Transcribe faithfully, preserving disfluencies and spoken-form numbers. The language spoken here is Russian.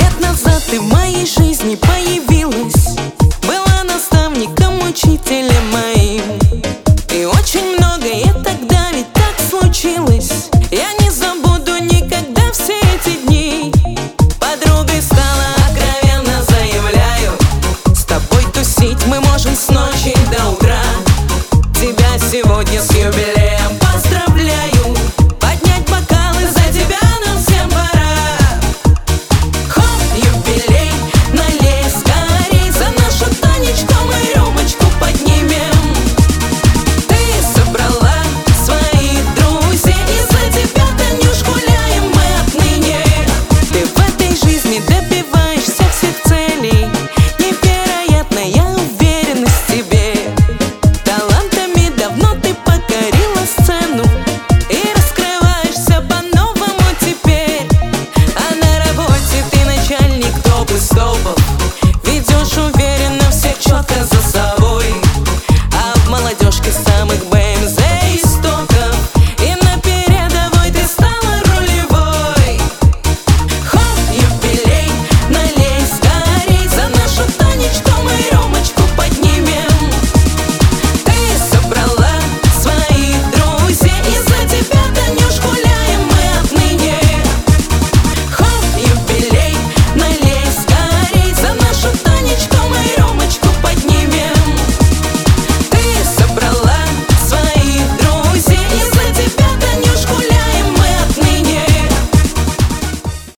лет назад ты в моей жизни появилась, была наставником, учителем моим. И очень многое тогда ведь так случилось. Я не забуду никогда все эти дни. Подругой стала, откровенно заявляю, с тобой тусить мы можем с ночи до утра. Тебя сегодня с юбилеем